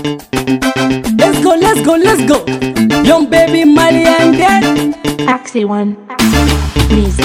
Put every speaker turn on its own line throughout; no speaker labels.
Let's go. Young baby Malian dead.
Axie One Music.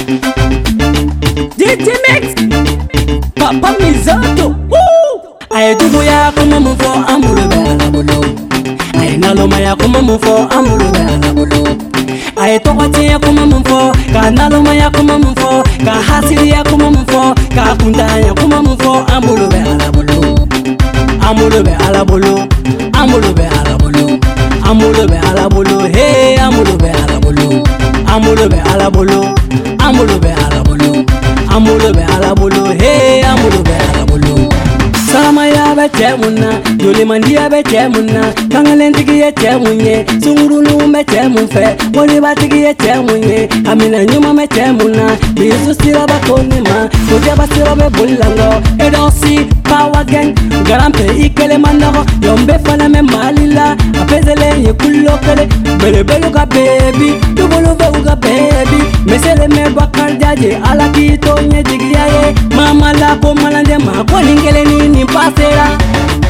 DT Mix. Papa Mizoto. Woo! Aye dubu ya kuma mufo amuru be alabolo. Aye naloma ya kuma mufo amuru be alabolo. Aye tokwati ya kuma mufo. Ka naloma ya kuma mufo. Ka hasiri ya kuma mufo. Ka kunda ya kuma mufo amuru be alabolo. Amuru be alabolo. Amuru be alabolo. Amuru be alabolo. Hey, amuru be alabolo. Amuru be alabolo. Amuru be alabolo. Amuru be alabolo. Hey, amuru be alabolo. Sama ya be temuna, joli mandi ya be temuna, kangalentigi ya temunye, sungurulu me temunfe, woli batigi ya temunye, amina nyuma me temuna, bisu sira bakoni ma, kujaba sira be bulango, edosi power gang, garampe ikele mandago, yombe fana me malila, apezele ye kullo kele, bele uga baby, dubulu be uga baby, mesele me bakar jaje, ala kito nye jigiyaye, mama la ko malande ma, ko lingele ni pasera.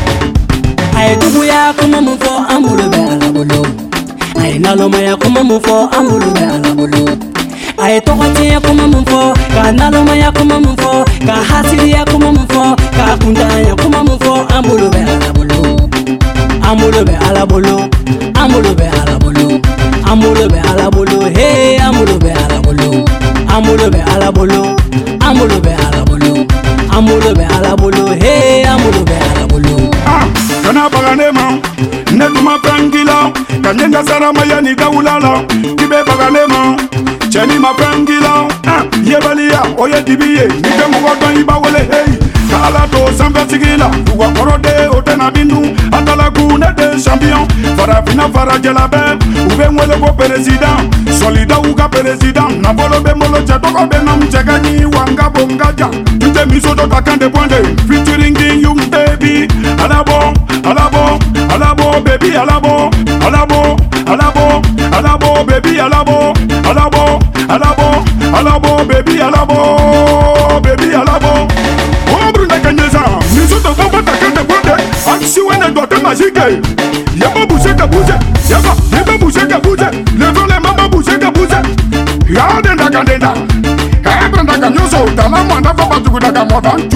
Aye dubu ya kuma mufo amuru be alabolo. Aye naloma ya kuma mufo amuru be alabolo. Aye tokwati ya kuma mufo. Ka naloma ya kuma mufo. Ka hasiri ya kuma mufo. Ka kunda ya kuma mufo amuru be alabolo. Amuru be alabolo. Amuru be alabolo. Amuru be alabolo. Hey, amuru be alabolo. Amuru be alabolo. Amuru be alabolo. Amuru be alabolo. Hey, amuru be alabolo.
Kana baganema Netuma frangila Kanyenga sarama ya ni daulala Kibe baganema Cheni ma frangila Yebalia oye dibiye Nike mwogon iba wele hey Kala to sanfe sigila Uwa korode otena bindu Atala kune de champion Farafina farajelabe Ube mwele ko president Solida uga president Na volo be molo chetoko be nam chegani Wanga bongaja Nte misoto takande pwande Featuring in you baby Alabo, alabo, alabo, baby, alabo, alabo, alabo, alabo, baby, alabo, alabo, alabo, alabo, baby, alabo, baby, alabo. Oh, Bruna Kanyeza, Misuto Baba Takanda Bunde, Axie One Dote Magique. Yaba Boucheka Bouche, Yaba Boucheka Bouche, Levons les mamas Boucheka Bouche. Yadenda Kandenda, Bruna Kanyoso, Talamanda Baba Tukudaga Motan.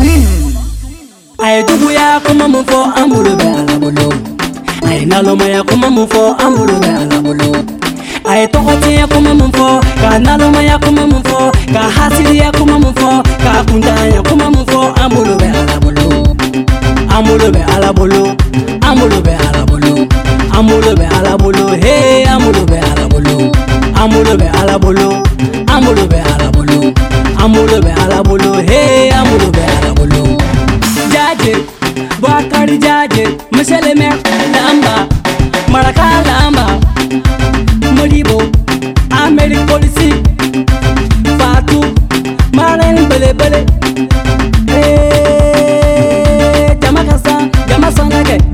Aye dubu ya kuma mufo amuru be alabolo. Aye naloma ya kuma mufo amuru be alabolo. Aye tokwati ya kuma mufo. Ka naloma ya kuma mufo. Ka hasiri ya kuma mufo. Ka kunda ya kuma mufo amuru be alabolo. Amuru be alabolo. Amuru be alabolo. Amuru be alabolo. Hey, amuru be alabolo. Amuru be alabolo. Amuru be alabolo. Amuru be alabolo. Hey, amuru be alabolo. Jaje, Bakari Jaje, Michelle Mer, Lamba, Maraka Lamba, Molibo, American Policy, Fatou, Marlene Bele, Jamakasa, Jamasanake.